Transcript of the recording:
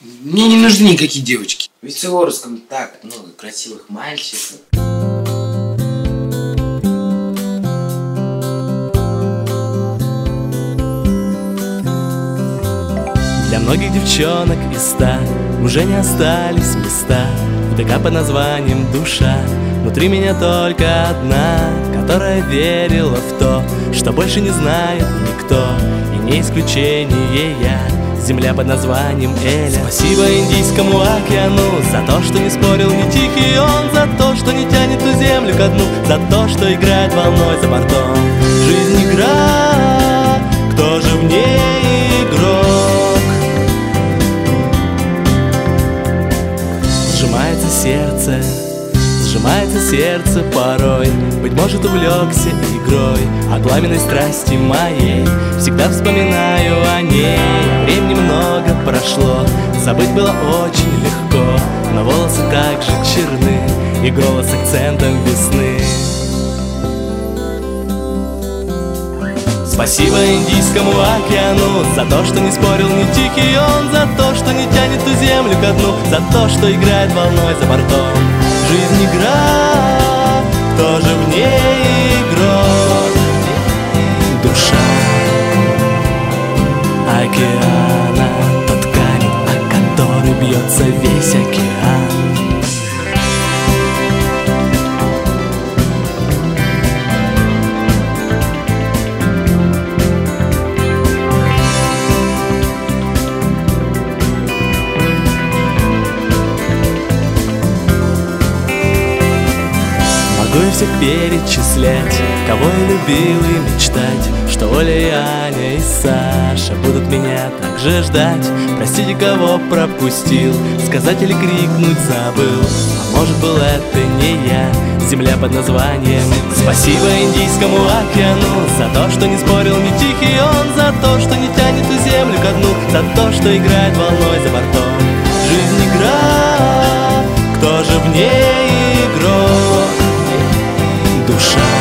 Мне не нужны никакие девочки. В Вицегорском так много красивых мальчиков. Для многих девчонок из 100 уже не остались места в ДК под названием «Душа». Внутри меня только одна, которая верила в то, что больше не знает никто, и не исключение я. Земля под названием Эля. Спасибо Индийскому океану за то, что не спорил ни тихий он, за то, что не тянет ту землю ко дну, за то, что играет волной за бортом. Жизнь игра, кто же в ней игрок? Сжимается сердце порой. Быть может, увлекся игрой от пламенной страсти моей. Всегда вспоминаю о ней. Времени много прошло, забыть было очень легко, но волосы так же черны и голос акцентом весны. Спасибо Индийскому океану за то, что не спорил ни тихий он, за то, что не тянет ту землю ко дну, за то, что играет волной за бортом. Жизнь игра, кто же в ней игрок? Душа океана, тот камень, о который бьется весь океан. Могу я всех перечислять, кого я любил и мечтать, что Оля и Аня и Саша будут меня так же ждать. Простите, кого пропустил, сказать или крикнуть забыл, а может был это не я. Земля под названием. Спасибо Индийскому океану за то, что не спорил ни тихий он, за то, что не тянет ту землю ко дну, за то, что играет волной за бортом. Жизнь игра, кто же в ней игрок? Душа